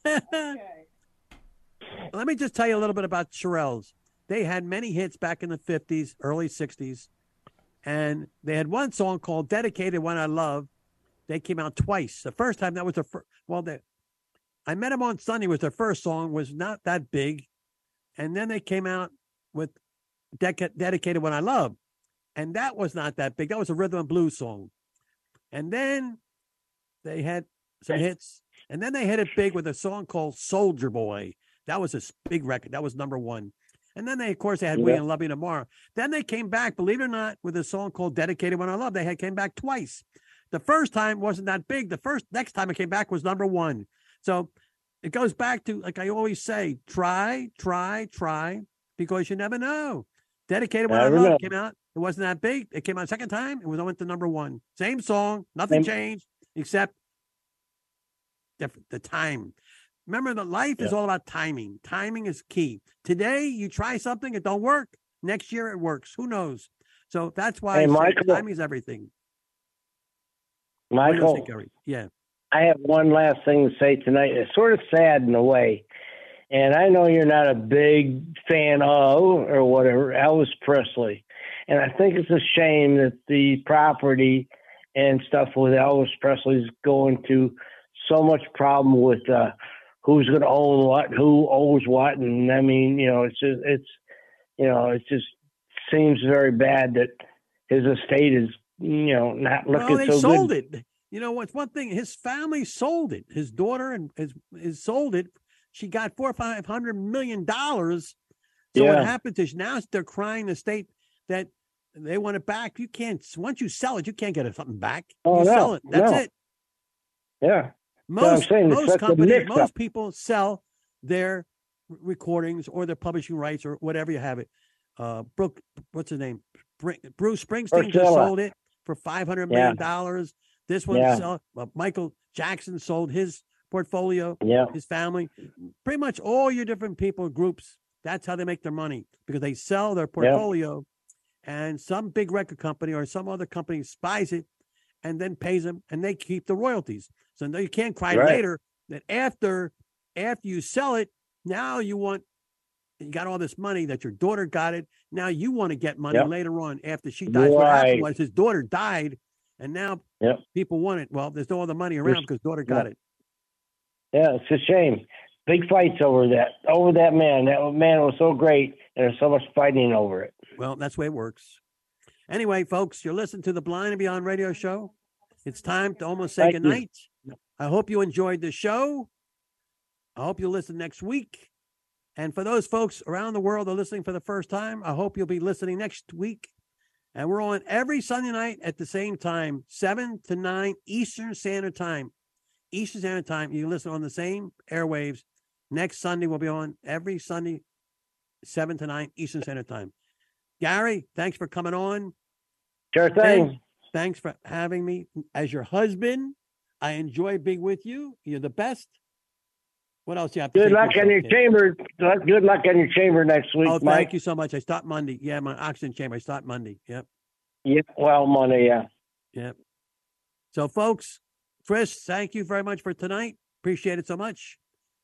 Let me just tell you a little bit about Shirelles. They had many hits back in the 50s, early 60s. And they had one song called Dedicated One I Love. they came out twice. The first time, that was the first. Well, I Met Him on Sunday was their first song, was not that big. And then they came out with Dedicated When I Love. And that was not that big. That was a rhythm and blues song. And then they had some hits. And then they hit it big with a song called Soldier Boy. That was a big record. That was number one. And then of course, they had We and Love You Tomorrow. Then they came back, believe it or not, with a song called Dedicated When I Love. They came back twice. The first time wasn't that big. Next time it came back was number one. So it goes back to, like I always say, try, because you never know. Dedicated When I Love came out. It wasn't that big. It came out second time. It went to number one. Same song. Nothing changed except the time. Remember that life is all about timing. Timing is key. Today, you try something, it don't work. Next year, it works. Who knows? So that's why timing is everything. Michael, yeah. I have one last thing to say tonight. It's sort of sad in a way. And I know you're not a big fan of, or whatever, Elvis Presley. And I think it's a shame that the property and stuff with Elvis Presley is going to so much problem with who's going to own what, who owes what. And I mean, it just seems very bad that his estate is, not looking so good. Well, they sold it. You know, what's one thing, his family sold it. His daughter and his sold it. She got $400 or $500 million. So what happens is now they're crying the state that they want it back. You can't, once you sell it, you can't get something back. Sell it. That's it. Yeah. Most companies, most people sell their recordings or their publishing rights or whatever you have it. What's his name? Bruce Springsteen just sold it for $500 million. This one, Michael Jackson sold his portfolio, his family. Pretty much all your different people, groups, that's how they make their money, because they sell their portfolio and some big record company or some other company buys it and then pays them and they keep the royalties. So no, you can't cry later that after you sell it, now you got all this money that your daughter got it. Now you want to get money later on after she dies. What happened was his daughter died and now people want it. Well, there's no other money around because daughter got it. Yeah, it's a shame. Big fights over that man. That man was so great, and there's so much fighting over it. Well, that's the way it works. Anyway, folks, you're listening to the Blind and Beyond radio show. It's time to almost say goodnight. I hope you enjoyed the show. I hope you'll listen next week. And for those folks around the world that are listening for the first time, I hope you'll be listening next week. And we're on every Sunday night at the same time, 7 to 9 Eastern Standard Time. Eastern Standard Time. You can listen on the same airwaves. Next Sunday, we'll be on every Sunday, 7 to 9 Eastern Standard Time. Gary, thanks for coming on. Sure thing. Thanks for having me as your husband. I enjoy being with you. You're the best. What else do you have to say? Good luck in your chamber. Good luck in your chamber next week, Mike. Thank you so much. I start Monday. Yeah, my oxygen chamber. I start Monday. Yep. Yeah, well, Monday, Yep. So, folks, Chris, thank you very much for tonight. Appreciate it so much.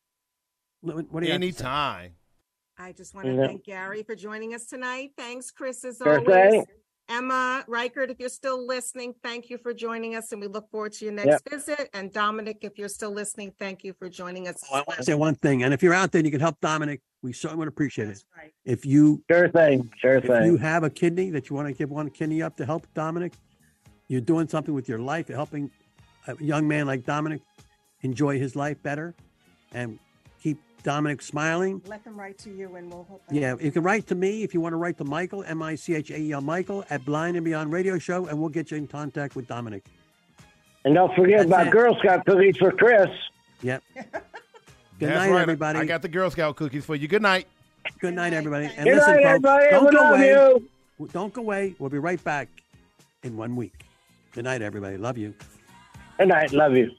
What do you Anytime. I just want to thank Gary for joining us tonight. Thanks, Chris, as always. Emma Reichert, if you're still listening, thank you for joining us, and we look forward to your next visit. And Dominic, if you're still listening, thank you for joining us. I want to say one thing, and if you're out there and you can help Dominic, we certainly would appreciate it. Right. If you if you have a kidney that you want to give one kidney up to help Dominic, you're doing something with your life, helping a young man like Dominic enjoy his life better and keep Dominic smiling. Let them write to you and we'll hope. Yeah, you can write to me if you want to write to Michael, Michael, Michael at Blind and Beyond Radio Show, and we'll get you in contact with Dominic. And don't forget about Girl Scout cookies for Chris. Yep. Good night, everybody. I got the Girl Scout cookies for you. Good night. Good night, everybody. And Good listen, night, folks, everybody. don't go away. You. Don't go away. We'll be right back in 1 week. Good night, everybody. Love you. Good night. Love you.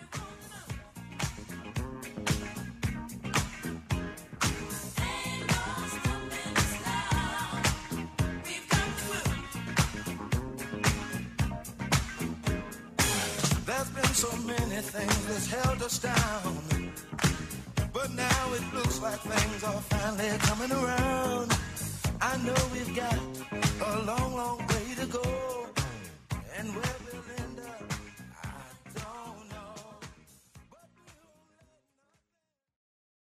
So many things that's held us down, but now it looks like things are finally coming around. I know we've got